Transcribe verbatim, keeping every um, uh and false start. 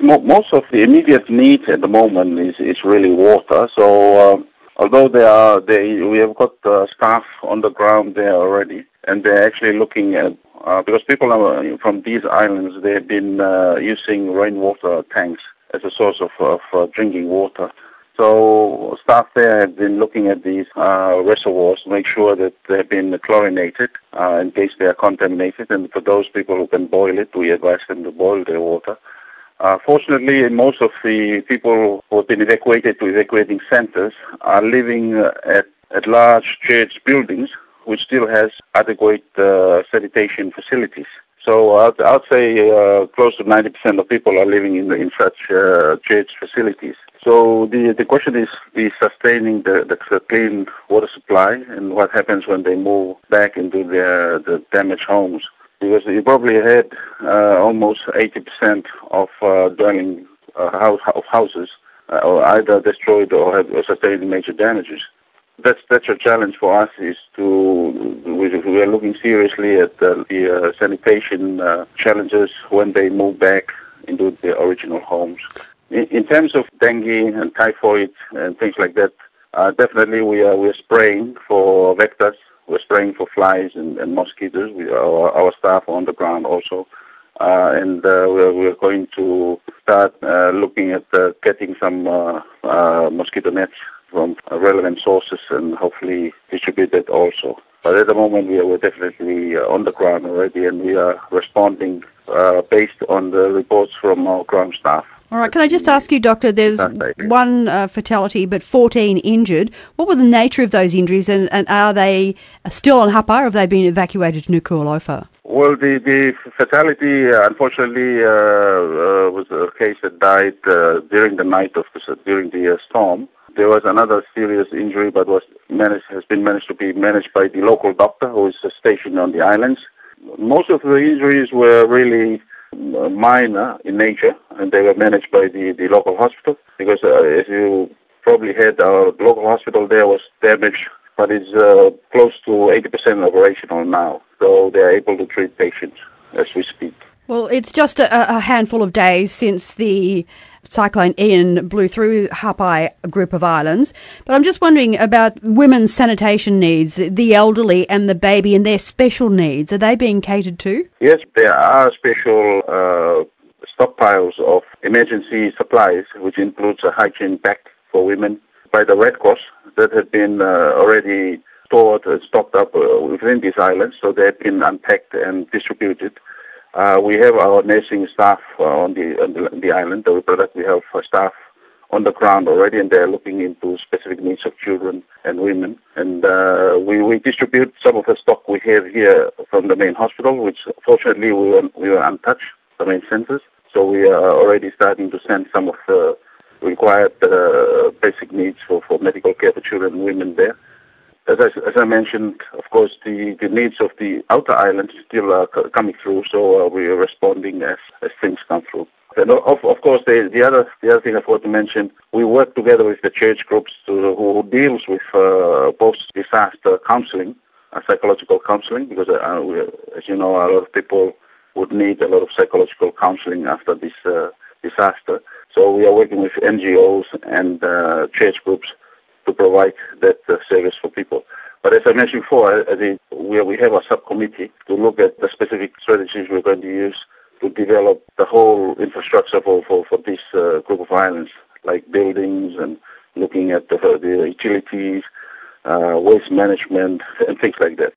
mo- most of the immediate need at the moment is, is really water. So uh, although they are, they we have got uh, staff on the ground there already, and they're actually looking at uh, because people are, from these islands, they've been uh, using rainwater tanks as a source of, of uh, drinking water. So staff there have been looking at these uh, reservoirs to make sure that they've been chlorinated uh, in case they are contaminated. And for those people who can boil it, we advise them to boil their water. Uh, fortunately, most of the people who have been evacuated to evacuating centers are living uh, at, at large church buildings, which still has adequate uh, sanitation facilities. So I'd, I'd say uh, close to ninety percent of people are living in, in such uh, church facilities. So the the question is the sustaining the, the clean water supply and what happens when they move back into their the damaged homes. Because you probably had uh, almost eighty percent of uh, dwelling uh, house, of houses uh, or either destroyed or have sustained major damages. That's that's a challenge for us. Is to we, we are looking seriously at uh, the uh, sanitation uh, challenges when they move back into their original homes. In, in terms of dengue and typhoid and things like that, uh, definitely we are we are spraying for vectors. We're spraying for flies and, and mosquitoes. We, our, our staff are on the ground also. Uh, and uh, we're, we're going to start uh, looking at uh, getting some uh, uh, mosquito nets from relevant sources and hopefully distribute that also. But at the moment, we are we're definitely uh, on the ground already, and we are responding uh, based on the reports from our ground staff. All right, can I just ask you, Doctor, there's one uh, fatality but fourteen injured. What were the nature of those injuries, and, and are they still on Hapa or have they been evacuated to Nuku'alofa? Well, the, the fatality, uh, unfortunately, uh, uh, was a case that died uh, during the night of the, during the uh, storm. There was another serious injury, but was managed, has been managed to be managed by the local doctor who is stationed on the islands. Most of the injuries were really minor in nature, and they were managed by the, the local hospital, because uh, as you probably heard, our local hospital there was damaged, but it's uh, close to eighty percent operational now, so they are able to treat patients as we speak. Well, it's just a, a handful of days since the Cyclone Ian blew through Hapai group of islands, but I'm just wondering about women's sanitation needs, the elderly and the baby and their special needs. Are they being catered to? Yes, there are special uh, stockpiles of emergency supplies, which includes a hygiene pack for women by the Red Cross that have been uh, already stored and stocked up uh, within these islands, so they have been unpacked and distributed. Uh, we have our nursing staff uh, on, the, on the the island. The product we have uh, staff on the ground already, and they're looking into specific needs of children and women. And uh, we, we distribute some of the stock we have here from the main hospital, which fortunately we were, we were untouched, the main centers. So we are already starting to send some of the required uh, basic needs for, for medical care for children and women there. As I, as I mentioned, of course, the, the needs of the outer islands still are c- coming through, so uh, we are responding as, as things come through. And of, of course, the, the other the other thing I forgot to mention, we work together with the church groups to, who deals with uh, post-disaster counseling, uh, psychological counseling, because uh, we, as you know, a lot of people would need a lot of psychological counseling after this uh, disaster. So we are working with N G Os and uh, church groups to provide that uh, service for people. But as I mentioned before, I think we, we have a subcommittee to look at the specific strategies we're going to use to develop the whole infrastructure for, for, for this uh, group of islands, like buildings and looking at the, the utilities, uh, waste management, and things like that.